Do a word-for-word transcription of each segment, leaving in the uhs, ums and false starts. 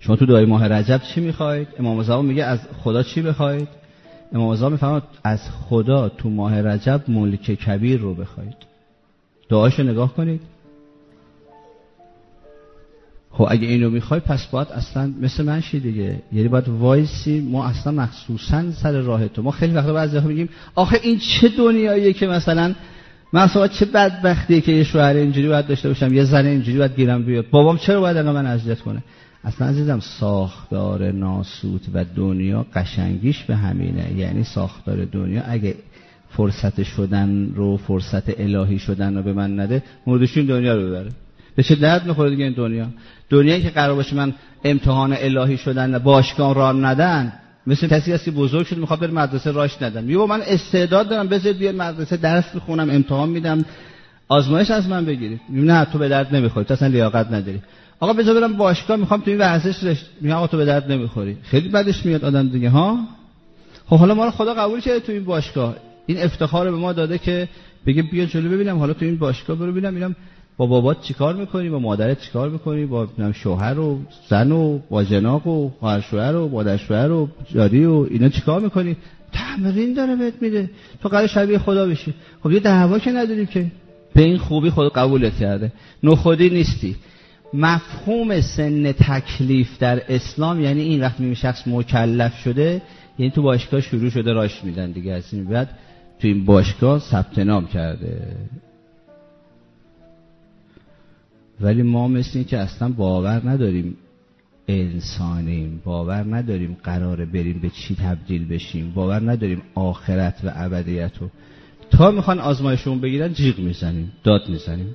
شما تو دعای ماه رجب چی میخواید؟ امام زمان میگه از خدا چی بخواید؟ امام زمان میفرماد از خدا تو ماه رجب ملک کبیر رو بخواید. دعاشو نگاه کنید. خب اگه اینو میخوای پس باید اصلا مثل منشی دیگه، یعنی باید وایسی. ما اصلا مخصوصا سر راه تو، ما خیلی وقتا بعضی وقتا میگیم آخه این چه دنیاییه که مثلا مثلا چه بدبختیه که یه شوهر اینجوری باید داشته باشم، یه زن اینجوری باید گیرم بیاد، بابام چرا باید انقدر من اذیت کنه؟ اصلا عزیزم ساختار ناسوت و دنیا قشنگیش به همینه. یعنی ساختار دنیا اگه فرصت شدن رو، فرصت الهی شدن رو به من نده، مردشون دنیا رو ببره. به چه درد میخوره دیگه این دنیا؟ دنیایی که قرار باشه من امتحان الهی شدن باشگاه راه ندن، مثل کسی هستی بزرگ شد میخواد بره مدرسه راش ندن، میگه من استعداد دارم بذار بیاد مدرسه درس میخونم امتحان میدم آزمایش از من بگیرید. نه تو به درد نمیخوری، تو اصلا لیاقت نداری. آقا بذار برم باشگاه میخوام تو این ورزش رشت، میگه آقا تو به درد نمیخوری. خیلی بدش میاد آدم دیگه ها. خب حالا ما رو خدا قبول کرده تو این باشگاه، این افتخار رو به ما داده که بگه بیا جلو ببینم، حالا تو این باشگاه برو ببینم ببینم با بابات چیکار میکنی، با مادرت چیکار میکنی، با شوهر و زن و با جناق و خواهر شوهر و مادر شوهر و جاری و اینا چیکار میکنی. تمرین داره بهت میده تو قرار شبیه خدا بشی. خب یه دعوا که نداری که، به این خوبی خدا قبولت کرده، نخودی نیستی. مفهوم سن تکلیف در اسلام یعنی این وقت میگه شخص مکلف شده، یعنی تو باشگاه شروع شده راش میدن دیگه، از این بعد تو این باشگاه ثبت نام کرده. ولی ما مثل این که اصلا باور نداریم انسانیم، باور نداریم قراره بریم به چی تبدیل بشیم، باور نداریم آخرت و ابدیت رو. تا میخوان آزمایشون بگیرن جیغ میزنیم، داد میزنیم.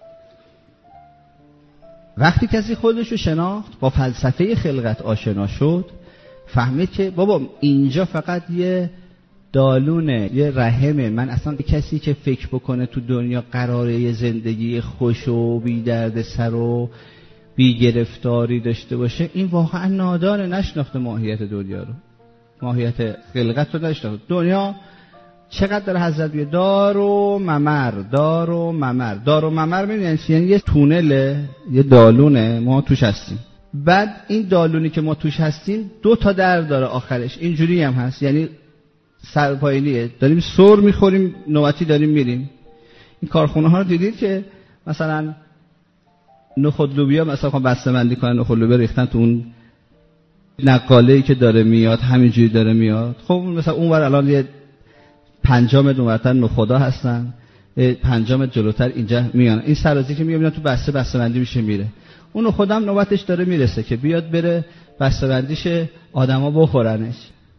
وقتی کسی خودش رو شناخت، با فلسفه خلقت آشنا شد، فهمید که بابا اینجا فقط یه دالونه، یه رحمه. من اصلا کسی که فکر بکنه تو دنیا قراره یه زندگی خوش و بی درد سر و بی گرفتاری داشته باشه، این واقعا نادانه، نشناخته ماهیت دنیا رو، ماهیت خلقت رو نشناخته. دنیا چقدر در حضرت بیه دار و ممر، دار و ممر. دار و ممر میدونید یعنی یه تونله، یه دالونه ما توش هستیم. بعد این دالونی که ما توش هستیم دو تا در داره آخرش، اینجوری هم هست، یعنی سرپایینیه، داریم سر میخوریم نوبتی داریم میریم. این کارخونه ها رو دیدید که مثلا نخود لوبیا مثلا خب بسته بندی کنن، نخود لوبیا ریختن تو اون نقاله‌ای که داره میاد، همینجوری داره میاد. خب مثلا اونور الان یه پنجام دونورتر نخودا هستن، پنجام جلوتر اینجا میان، این سرازی که میگم اینا تو بسته بسته بندی میشه میره. اون خودم نوبتش داره میرسه که بیاد بره بسته بندیش آدما بخورنش.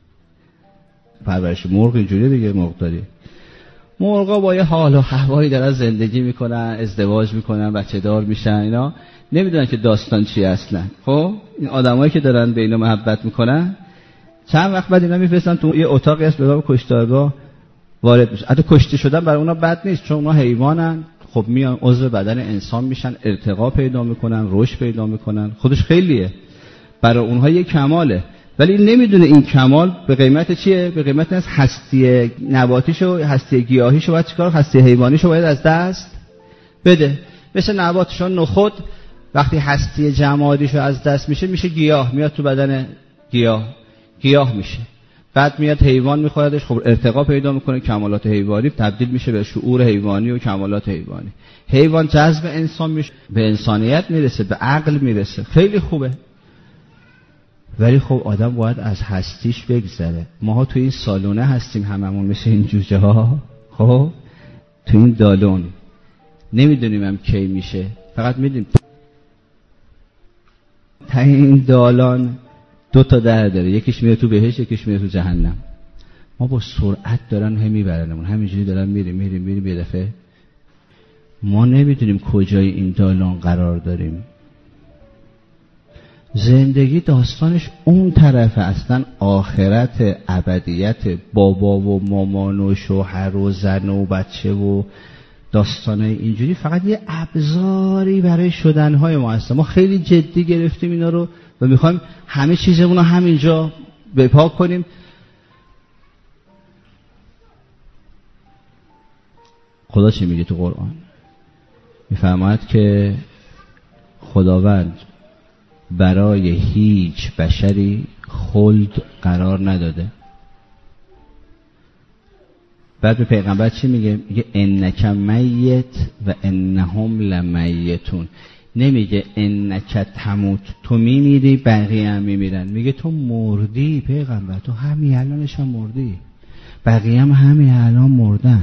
پرورش مرغ اینجوری دیگه، مرغ داری، مرغا با یه حال و هوایی دارن زندگی میکنن، ازدواج میکنن، بچه دار میشن، اینا نمیدونن که داستان چی اصلا. خب این آدمایی که دارن به اینا محبت میکنن، چند وقت بعد اینا میفرستن تو یه اتاقی هست به نام کشتارگاه وارد میشه. حتی کشته شدن برای اونا بد نیست، چون اونا حیوانن، خب میان عضو بدن انسان میشن، ارتقا پیدا میکنن، رشد پیدا میکنن، خودش خیلیه، برای اونها یه کماله. ولی نمیدونه این کمال به قیمت چیه؟ به قیمت از هستی نباتیشو، هستی گیاهیشو باید چیکار، هستی حیوانیشو باید از دست بده. مثل نباتشون نخود وقتی هستی جمادیشو از دست میشه، میشه گیاه، میاد تو بدن گیاه، گیاه میشه. بعد میاد حیوان میخوردش، خب ارتقا پیدا میکنه، کمالات حیوانی تبدیل میشه به شعور حیوانی و کمالات حیوانی. حیوان جذب انسان میشه، به انسانیت میرسه، به عقل میرسه، خیلی خوبه. ولی خب آدم باید از هستیش بگذره. ماها تو این سالونه هستیم هممون مثل این جوجه ها، خب تو این دالون نمیدونیم هم کی میشه، فقط میدونیم تا این دالان دو تا در داره، یکیش میره تو بهشت، یکیش میره تو جهنم. ما با سرعت دارن هم میبرنمون، همینجوری دارن میریم میریم میریم، یه دفعه ما نمیدونیم کجای این دالان قرار داریم. زندگی داستانش اون طرفه، اصلا آخرت، ابدیت، بابا و مامان و شوهر و زن و بچه و داستانه اینجوری فقط یه ابزاری برای شدنهای ما هست. ما خیلی جدی گرفتیم اینا رو و میخوایم همه چیزمون رو همینجا بپا کنیم. خدا چی میگه تو قرآن؟ میفرماید که خداوند برای هیچ بشری خلد قرار نداده. بعد به پیغمبر چی میگه؟ میگه انک میت و انهم لمیتون. نمیگه انک تموت، تو میمیری بقیه هم میمیرن. میگه تو مردی پیغمبر، تو همین الانش هم مردی، بقیه هم همین الان مردن.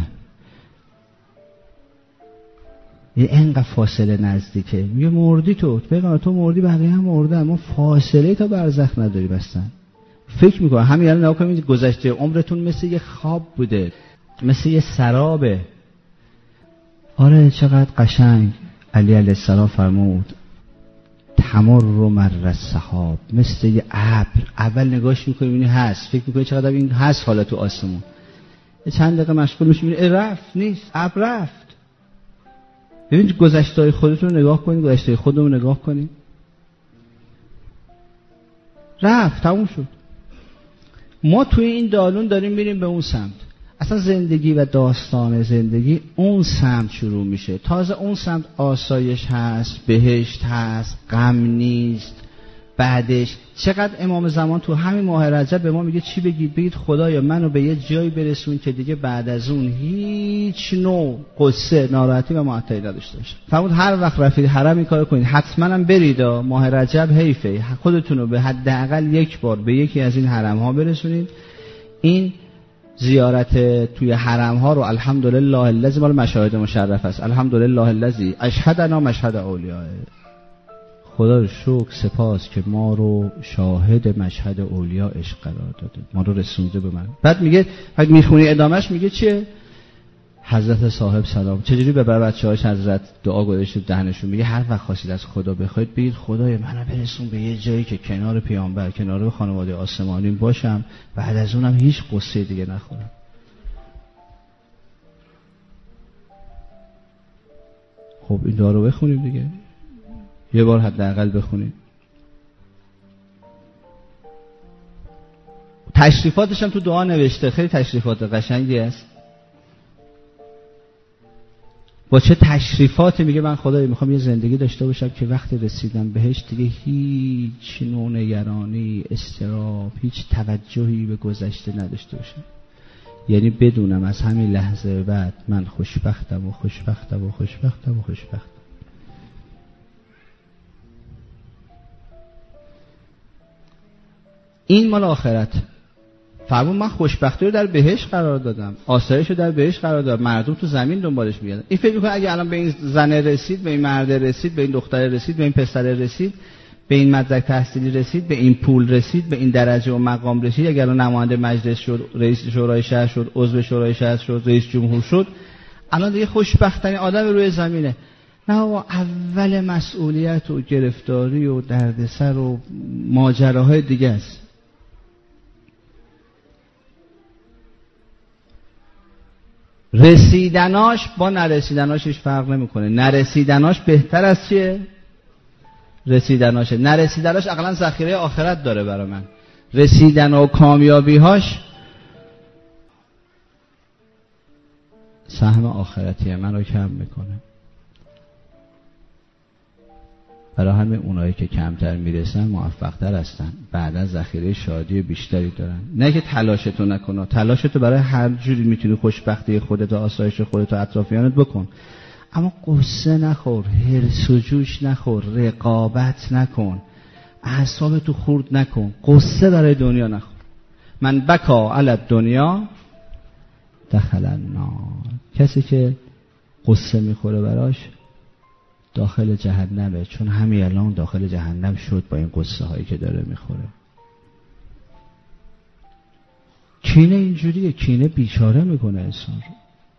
یه اینقدر فاصله نزدیکه. میگه مردی تو پیغمبر، تو مردی بقیه هم مردن، ما فاصله تا برزخ نداری. بستن فکر میکنم همین الان نگاه کنید گذشته عمرتون مثل یه خواب بوده، مثل یه سرابه. آره چقدر قشنگ علی علیه السلام فرمود تمر مر السحاب، مثل یه ابر. اول نگاش میکنی میبینی هست، فکر میکنی چقدر این هست حالا تو آسمون، چند دقیقه مشغول میشی میبینی رفت، نیست، ابر رفت. ببین گذشته‌های خودتون رو نگاه کنید، گذشته خودمون رو نگاه کنید، رفت، تموم شد. ما توی این دالون داریم میریم به اون سمت. اصلا زندگی و داستان زندگی اون سمت شروع میشه. تازه اون سمت آسایش هست، بهشت هست، غم نیست. بعدش چقدر امام زمان تو همین ماه رجب به ما میگه چی بگید؟ بگید خدایا منو به یه جایی برسون که دیگه بعد از اون هیچ نوع قصه، ناراحتی و معطلی نداشته باشه. فرمود هر وقت رفتید حرم این کارو کنید، حتما هم برید. ماه رجب حیفه، خودتون رو به حداقل یک بار به یکی از این حرم ها برسونید. این زیارت توی حرم ها رو الحمدلله الذی مال مشاهد مشرف است. الحمدلله الذی اشهدنا مشهد اولیاء. خدا رو شکر سپاس که ما رو شاهد مشهد اولیاءش قرار داده، ما رو رسونده به من. بعد میگه اگه میخونی ادامهش میگه چیه؟ حضرت صاحب سلام چجوری به بچه‌هاش حضرت دعا گذاشته دهنشون. میگه هر وقت خواستید از خدا بخواید بگید خدای منو برسون به یه جایی که کنار پیامبر، کنار خانواده آسمانی باشم، بعد از اونم هیچ قصه دیگه نخورم. خب این دعا رو بخونیم دیگه، یه بار حداقل بخونیم. تشریفاتش هم تو دعا نوشته، خیلی تشریفات قشنگی است. با چه تشریفاتی میگه من خدای میخوام یه زندگی داشته باشم که وقتی رسیدم بهش دیگه هیچ نوع نگرانی، اضطراب، هیچ توجهی به گذشته نداشته باشم. یعنی بدونم از همین لحظه بعد من خوشبختم و خوشبختم و خوشبختم و خوشبختم. این مال آخرت. فرمون من خوشبختی رو در بهشت قرار دادم، آسایش رو در بهشت قرار دادم، مردم تو زمین دنبالش میگردن. این فکر میکنه اگه الان به این زنه رسید، به این مرد رسید، به این دختر رسید، به این پسر رسید، به این مدرک تحصیلی رسید، به این پول رسید، به این درجه و مقام رسید، اگر الان نماینده مجلس شد، رئیس شورای شهر شد، عضو شورای شهر شد، رئیس جمهور شد، الان دیگه خوشبخت‌ترین آدم روی زمینه. نه و اول مسئولیت و گرفتاری و دردسر و ماجراهای دیگه است. رسیدناش با نرسیدناش هیچ فرق نمیکنه. نرسیدناش بهتر از چیه؟ رسیدناشه. نرسیدناش اقلا ذخیره آخرت داره برای من. رسیدن و کامیابیهاش سهم آخرتیه، من رو کم میکنه. برای همه اونایی که کمتر میرسن موفق‌تر هستن، بعدا ذخیره شادی بیشتری دارن. نه که تلاشتو نکنه، تلاشتو برای هر جوری میتونی خوشبختی خودت و آسایش خودت و اطرافیانت بکن، اما قصه نخور، هرس و جوش نخور، رقابت نکن، اعصابتو خورد نکن، قصه برای دنیا نخور. من بکا علی دنیا دخل النار. کسی که قصه میخوره براش داخل جهنمه، چون همین الان داخل جهنم شد با این قصه هایی که داره میخوره. کینه اینجوریه، کینه بیچاره میکنه انسان رو.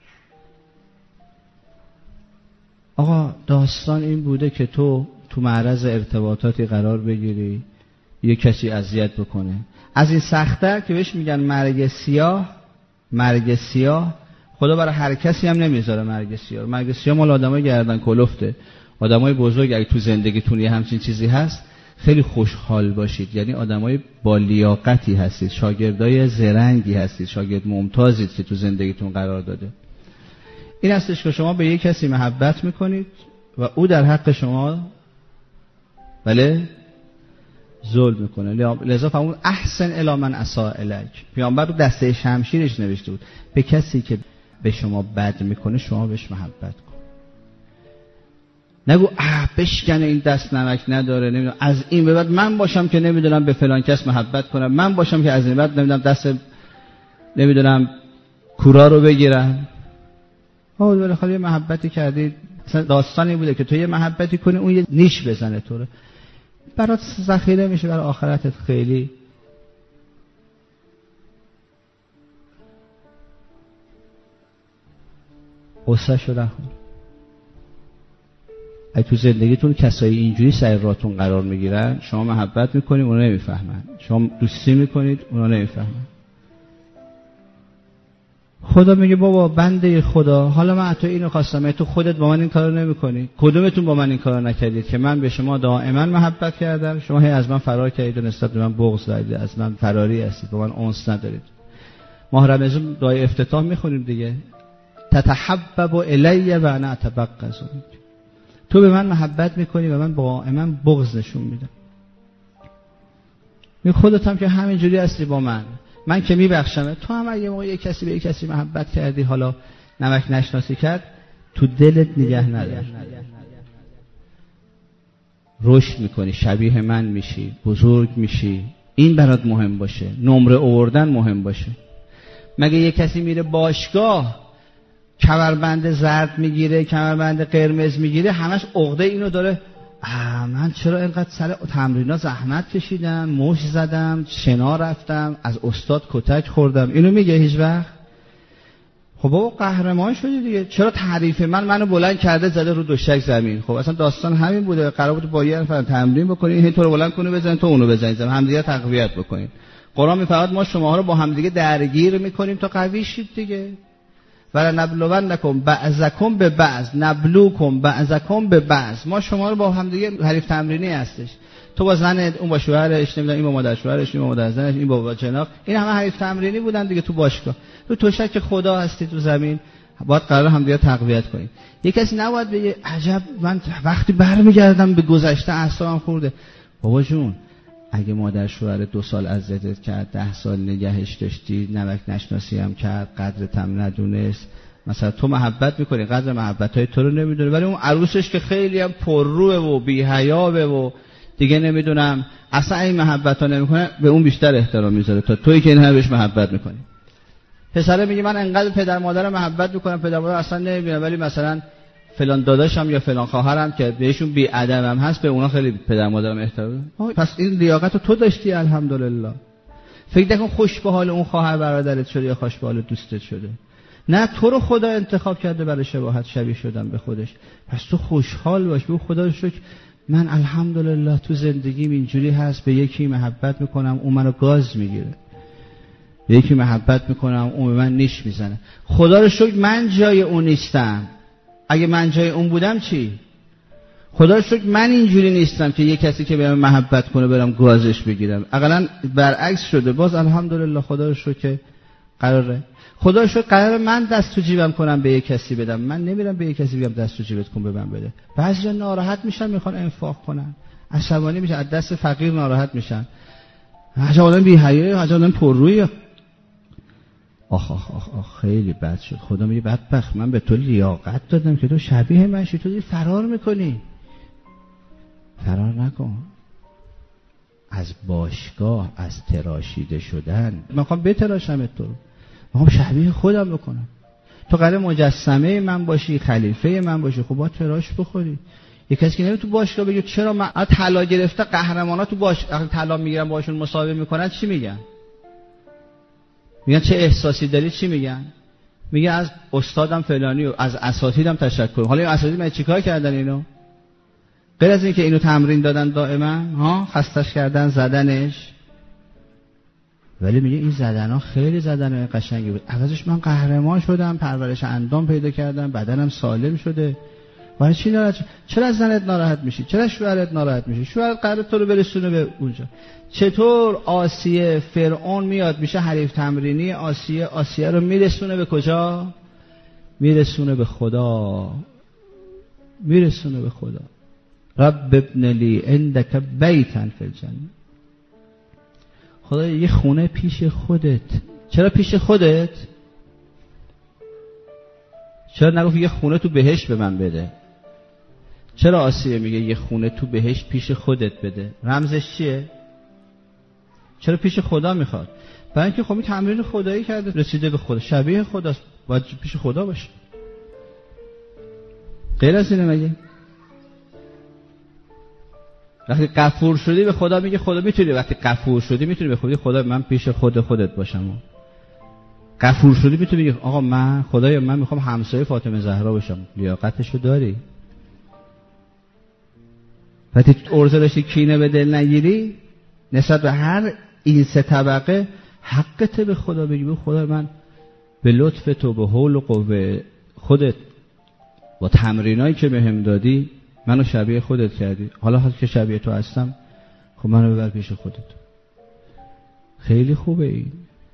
آقا داستان این بوده که تو تو معرض ارتباطاتی قرار بگیری، یه کسی اذیت بکنه. از این سخت‌تر که بهش میگن مرگ سیاه. مرگ سیاه خدا برای هر کسی هم نمیذاره مرگ سیاه. مرگ سیاه مال آدمای گردن کلفته. آدمای بزرگ اگه تو زندگیتون یه همچین چیزی هست خیلی خوشحال باشید، یعنی آدمای با لیاقتی هستید، شاگردای زرنگی هستید، شاگرد ممتازید که تو زندگیتون قرار داده. این هستش که شما به یک کسی محبت میکنید و او در حق شما بله ظلم میکنه. لذا فرمود احسن الی من اساء الیک. پیامبر رو دسته شمشیرش نوشته بود به کسی که به شما بد میکنه شما بهش محبت کن. نگو اه بشکنه این دست نمک نداره، نمیدونم از این به بعد من باشم که نمیدونم به فلان کس محبت کنم، من باشم که از این بعد نمیدونم دست نمیدونم کورا رو بگیرم. آه بالاخره یه محبتی کردی، مثلا داستانی بوده که تو یه محبتی کنی اون یه نیش بزنه تو رو، برات ذخیره میشه برای آخرتت. خیلی قصه شدن. اگه تو زندگیتون کسایی اینجوری سر راهتون قرار میگیرن، شما محبت میکنید اونا نمیفهمن، شما دوستی میکنید اونا نمیفهمن. خدا میگه بابا بنده خدا، حالا من تو اینو خواستم، تو خودت با من این کارو نمیکنی، کدومتون با من این کارو نکردید که من به شما دائما محبت کردم، شما هی از من فرار کردید و نسبت به من بغض دارید، از من فراری هستید، با من انس ندارید. ماه رمضان دعای افتتاح میخونیم دیگه، تتحبب الی و انا اتبغض. تو به من محبت میکنی و من دائما بغض نشون میدم. می خودت هم که همینجوری هستی با من، من که میبخشم، تو هم اگه موقع یک کسی به یک کسی محبت کردی حالا نمک نشناسی کرد، تو دلت نگه ندار. رشد میکنی، شبیه من میشی، بزرگ میشی، این برات مهم باشه، نمره آوردن مهم باشه. مگه یک کسی میره باشگاه کمربند زرد میگیره، کمربند قرمز میگیره، همش عقده اینو داره، من چرا اینقدر سر تمرینا زحمت کشیدم، مش زدم، شنا رفتم، از استاد کتک خوردم، اینو میگه هیچ وقت؟ خب بابا قهرمان شدی دیگه، چرا تعریف من منو بلند کرده زده رو دوشک زمین؟ خب اصلا داستان همین بوده، قرار بود با یه نفر تمرین بکنین، هی تو رو بلند کنه بزنین تو اونو بزنید، همدیگه تقویت بکنین. قرآن میفرماد ما شماها رو با همدیگه درگیر میکنیم تا قوی شید دیگه. ولا نبلونکم بعضکم به بعض نبلوکم بعضکم به بعض. ما شما رو با هم دیگه حریف تمرینی هستش، تو با زنت، اون با شوهرش، نمیدونم این با مادر شوهرش، این با مادر زنش، این با جناق، این همه حریف تمرینی بودن دیگه تو باشگاه. تو توشک خدا هستی تو زمین، باید قرار هم دیگه تقویت کنین. یک کسی نباید بگه عجب من وقتی برمیگردم به گذشته اعصابم خورده. بابا جون اگه مادر شوهر دو سال اذیتت کرد، ده سال نگهش داشتی، نمک نشناسی هم کرد، قدرت هم ندونست، مثلا تو محبت میکنی، قدر محبتای تو رو نمیدونه، ولی اون عروسش که خیلی هم پرروه و بی حیابه و دیگه نمیدونم اصلا این محبت ها نمیکنه، به اون بیشتر احترام میذاره تا تویی که این همه بهش محبت میکنی. پسره میگه من انقدر پدر مادرم محبت میکنم، پدر مادر اصلا نمیبینم، ولی مثلا فلان داداشم یا فلان خواهرم که بهشون بی ادبم هست، به اونا خیلی پدر مادرم احترام. پس این لیاقت رو تو داشتی الحمدلله. فکر نکن خوش به حال اون خواهر برادرت شده یا خوش به حال دوستت شده، نه تو رو خدا انتخاب کرده برای شباهت شبیه شدن به خودش. پس تو خوشحال باش، بگو خدا رو شکر من الحمدلله تو زندگیم اینجوری هست، به یکی محبت میکنم اون منو گاز میگیره، به یکی محبت میکنم اون به من نیش میزنه. خدا رو شکر من جای اون نیستم، اگه من جای اون بودم چی؟ خدا رو شکر من اینجوری نیستم که یه کسی که به من محبت کنه برم گازش بگیرم، اقلا برعکس شده. باز الحمدلله خدا رو شکر قراره، خدا رو شکر قراره من دست تو جیبم کنم به یه کسی بدم، من نمیرم به یه کسی بگم دست تو جیبت کن به من بده. بعضیا ناراحت میشن میخوان انفاق کنن، عصبانی میشن، از دست فقیر ناراحت میشن، عجب آدم بی حیا، عجب آدم پررویه. آخ آخ آخ آخ خیلی بد شد. خدا میگه بدبخت من به تو لیاقت دادم که تو شبیه من شی، تو دیگه فرار میکنی. فرار نکن از باشگاه، از تراشیده شدن. من میخوام بتراشم تو رو، میخوام شبیه خودم بکنم. تو قراره مجسمه من باشی، خلیفه من باشی، خب با تراش بخوری. یک کسی که نمیره تو باشگاه بگه چرا من طلا گرفته، قهرمانا تو باش طلا میگیرن باشون مسابقه میکنن، چی میگن؟ میگن چه احساسی داری؟ چی میگن؟ میگه از استادم فلانی و از اساتیدم تشکر. حالا این اساتید من چیکار کردن اینو؟ غیر از این که اینو تمرین دادن دائما، ها خستش کردن، زدنش. ولی میگه این زدن ها خیلی زدن قشنگی بود، عوضش من قهرمان شدم، پرورش اندام پیدا کردم، بدنم سالم شده. ولی چی ناراحت؟ چرا از زنت ناراحت میشی؟ چرا شوهرت ناراحت میشی؟ شوهرت قراره تو رو برسونه به اونجا. چطور آسیه فرعون میاد میشه حریف تمرینی آسیه، آسیه رو میرسونه به کجا؟ میرسونه به خدا، میرسونه به خدا. رب ابن لی عندک بیتا فی الجنه. خدا یه خونه پیش خودت. چرا پیش خودت؟ چرا نگفت یه خونه تو بهشت به من بده؟ چرا آسیه میگه یه خونه تو بهشت پیش خودت بده؟ رمزش چیه؟ چرا پیش خدا میخواد؟ برای اینکه خب این تمرین خدایی کرده، رسیده به خدا، شبیه خداست، باید پیش خدا باشه. غیر از اینه مگه؟ وقتی غفور شدی به خدا میگه خدا میتونی، وقتی غفور شدی میتونی به خدا خدا من پیش خود خودت باشم. غفور شدی میتونی بگی آقا من خدایا من میخوام همسایه فاطمه زهرا باشم. لیاقتشو داری؟ وقتی ارزه داشتی کینه به دل نگیری نسبت به هر این سه طبقه حقته به خدا بگی به خدا من به لطف تو به حول و قوه خودت با تمرینایی که بهم دادی منو شبیه خودت کردی. حالا حالا که شبیه تو هستم خب منو ببر پیش خودت. خیلی خوبه این.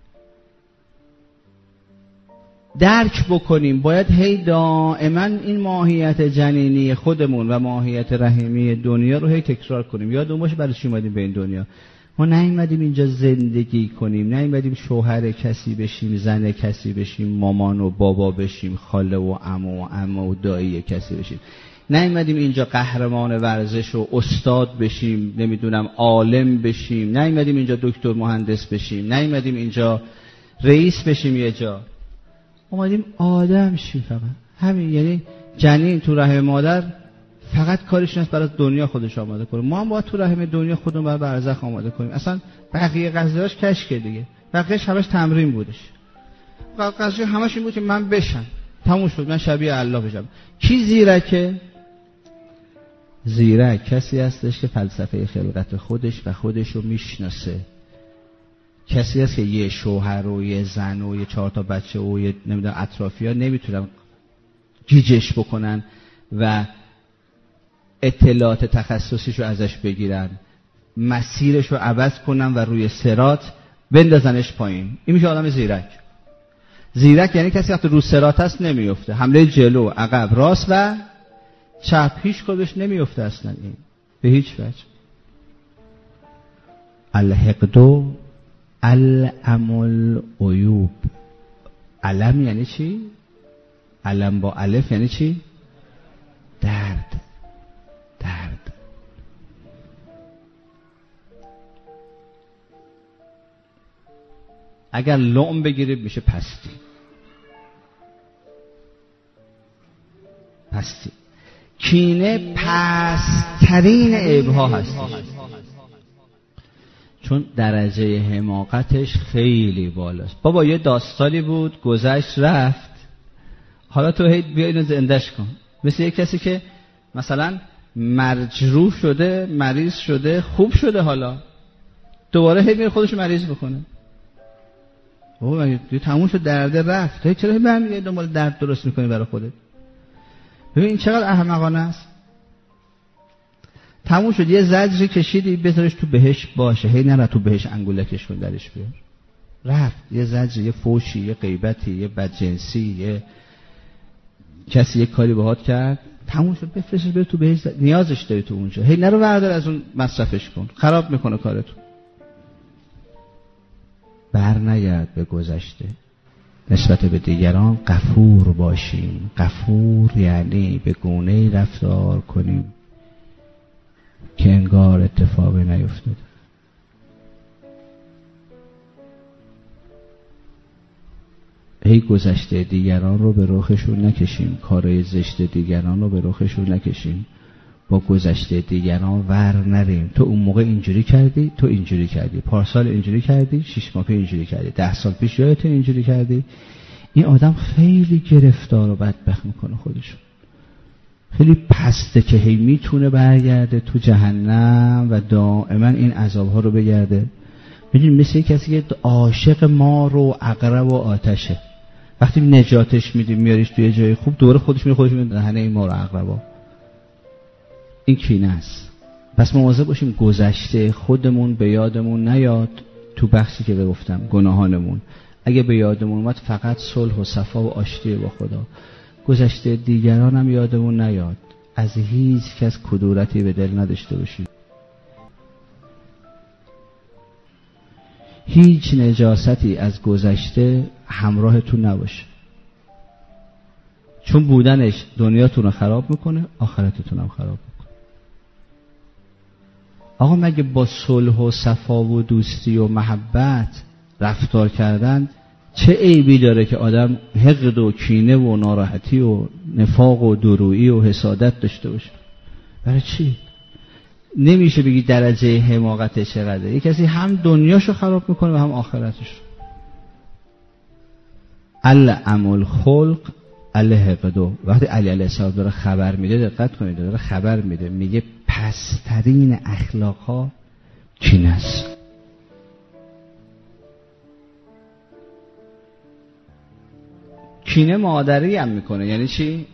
درک بکنیم. باید هی دائما این ماهیت جنینی خودمون و ماهیت رحیمی دنیا رو هی تکرار کنیم. یادمون باشه برای چی اومدیم به این دنیا. ما نیومدیم اینجا زندگی کنیم، نیومدیم شوهر کسی بشیم، زن کسی بشیم، مامان و بابا بشیم، خاله و عمو و عمه و دایی کسی بشیم. نیومدیم اینجا قهرمان ورزش و استاد بشیم، نمیدونم عالم بشیم، نیومدیم اینجا دکتر مهندس بشیم، نیومدیم اینجا رئیس بشیم یه جا. اومدیم آدم شیم فقط. همین. یعنی جنین تو رحم مادر فقط کارش نیست برای دنیا خودش آماده کنه. ما هم باید تو رحم دنیا خودمون برای برزخ آماده کنیم. اصلا بقیه قضیه‌اش کشکه دیگه. بقیه‌اش همش تمرین بودش. قضیه همش این بود که من بشم. تموم شد. من شبیه الله بشم. کی زیرکه؟ زیرک کسی هستش که فلسفه خلقت خودش و خودش رو میشناسه. کسی هست که یه شوهر و یه زن و یه چهار تا بچه و یه نمیدونم اطرافیان نمیتونن گیجش بکنن و اطلاعات تخصصیش رو ازش بگیرن، مسیرش رو عوض کنن و روی صراط بندازنش پایین. این میشه آدم زیرک. زیرک یعنی کسی وقتی رو صراط هست نمیفته، حمله جلو، عقب، راست و چپ هیچ کدومش نمیفته اصلا. این به هیچ وجه. الحقد العمل عیوب. علم یعنی چی؟ علم با الف یعنی چی؟ درد. درد. اگر لعن بگیریم میشه پستی. پستی. کینه پست‌ترین عیب‌ها هست، چون درجه حماقتش خیلی بالاست. بابا یه داستانی بود گذشت رفت، حالا تو هی بیا اینو زنده‌اش کن. مثل یه کسی که مثلا مجروح شده، مریض شده، خوب شده، حالا دوباره هی میره خودش مریض بکنه. بابا دیگه تموم شد، درد رفت، هی چرا برمیگردی دنبال درد درست میکنی برای خودت؟ ببین این چقدر احمقانه است. تموم شد، یه زجری کشیدی بذارش تو بهش باشه، هی نره تو بهش انگولکش کن درش بیار. رفت یه زجری، یه فوشی، یه غیبتی، یه بدجنسی، یه کسی یه کاری باهات کرد، تموم شد، بفرستش بره تو بهش، نیازش داری تو اونجا. هی نرو بردار از اون مصرفش کن، خراب میکنه کارتو. بر نگرد به گذشته. نسبت به دیگران غفور باشیم. غفور یعنی به گونه‌ای رفتار کنیم که انگار اتفاقی نیفتاده. هی گذشته دیگران رو به رخشون نکشیم، کارهای زشت دیگران رو به رخشون نکشیم، با گذشته دیگران ور نریم. تو اون موقع اینجوری کردی، تو اینجوری کردی، پارسال اینجوری کردی، شش ماه پیش اینجوری کردی، ده سال پیش یادت اینجوری کردی. این آدم خیلی گرفتار و بدبخت میکنه خودشو. خیلی پسته که هی میتونه برگرده تو جهنم و دائما این عذابها رو بگرده. ببین مثل کسی که عاشق مار و عقرب و آتشه، وقتی نجاتش میدیم میاریش توی جای خوب، دوباره خودش میره خودش میره دهنه این مار و عقربا. این کینه است. پس مواظب باشیم گذشته خودمون به یادمون نیاد. تو بخشی که گفتم گناهانمون اگه به یادمون اومد فقط صلح و صفا و آشتی با خدا. گذشته دیگران هم یادمون نیاد، از هیچ کس کدورتی به دل نداشته باشیم. هیچ نجاستی از گذشته همراهتون نباشه، چون بودنش دنیاتون رو خراب میکنه، آخرتتون هم خراب میکنه. آقا مگه با صلح و صفا و دوستی و محبت رفتار کردن چه عیبی داره که آدم حقد و کینه و ناراحتی و نفاق و درویی و حسادت داشته باشه؟ برای چی؟ نمیشه بگی درجه حماقت چقدره. یک کسی هم دنیاشو خراب میکنه و هم آخرتش. العمل خلق الحقدو. وقتی علی علیه السلام داره خبر میده، دقت کنید، داره خبر میده، میگه پسترین اخلاق ها کینه است. کینه مادری هم میکنه. یعنی چی؟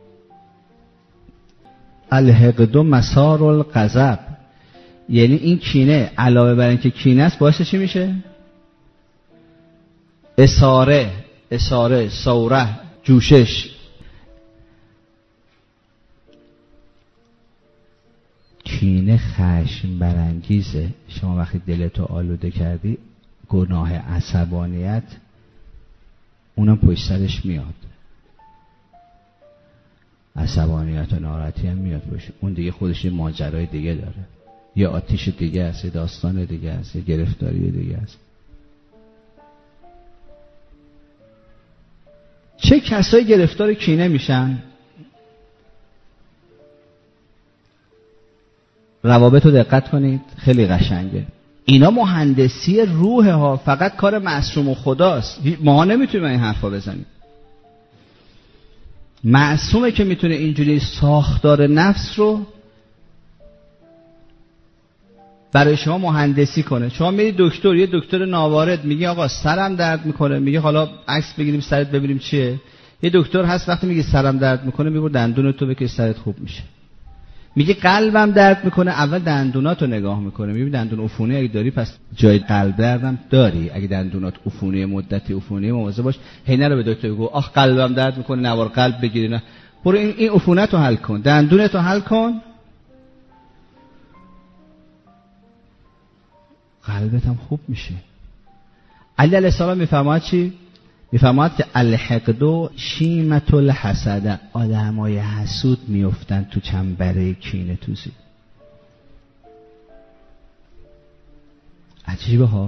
الحقدو مسار الغضب. یعنی این کینه علاوه بر اینکه کینه است، باعث چی میشه؟ اساره، اساره، سوره، جوشش. کینه خشم برانگیزه. شما وقتی دلتو آلوده کردی، گناه عصبانیت اونم پشت سرش میاد، عصبانیت و ناراحتی هم میاد باشه. اون دیگه خودش یه ماجرای دیگه داره، یه آتیش دیگه است، یه داستان دیگه است، یه گرفتاری دیگه است. چه کسایی گرفتار کینه میشن؟ روابط رو دقت کنید، خیلی قشنگه. اینا مهندسی روح ها، فقط کار معصوم و خداست. ما نمیتونیم این حرفا بزنیم. معصومه که میتونه اینجوری ساختار نفس رو برای شما مهندسی کنه. شما میری دکتر، یه دکتر ناوارد، میگی آقا سرم درد میکنه، میگه حالا عکس بگیریم سرت ببینیم چیه. یه دکتر هست وقتی میگه سرم درد میکنه، میبر دندونتو بکش سرت خوب میشه. میگه قلبم درد میکنه، اول دندوناتو نگاه میکنه، میبینی دندون عفونی اگه داری پس جای قلب دردم داری. اگه دندونات عفونی مدتی عفونی، مواظب باش هی نرو به دکتر بگو آخ قلبم درد میکنه نوار قلب بگیری. نه، برو این این عفونتو حل کن، دندونتو حل کن، قلبت هم خوب میشه. علی علیه السلام میفرماید چی؟ میفرماید که الحقدو شیمت الحسد. آدمای حسود میافتن تو چنبره کینه توزی. عجیبه ها.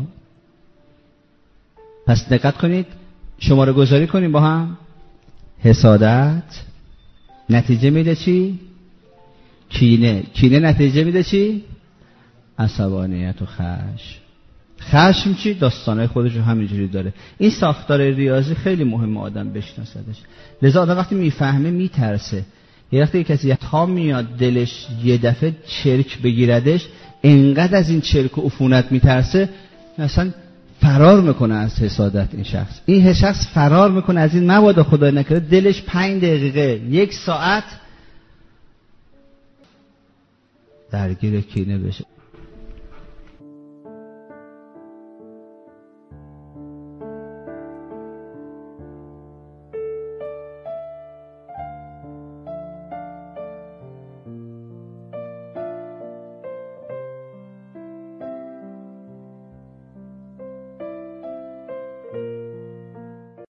پس دقت کنید، شماره گذاری کنیم با هم. حسادت نتیجه میده چی؟ کینه. کینه نتیجه میده چی؟ عصبانیت و خشم. خشم چی؟ داستانهای خودش رو همینجوری داره. این ساختار ریاضی خیلی مهمه آدم بشناسدش. لذا آدم وقتی میفهمه میترسه. یه وقتی کسی تا میاد دلش یه دفعه چرک بگیردش، انقدر از این چرک و عفونت میترسه مثلا فرار میکنه از حسادت. این شخص این شخص فرار میکنه از این مبادا خدای نکرده دلش پنج دقیقه یک ساعت درگیر کینه بشه.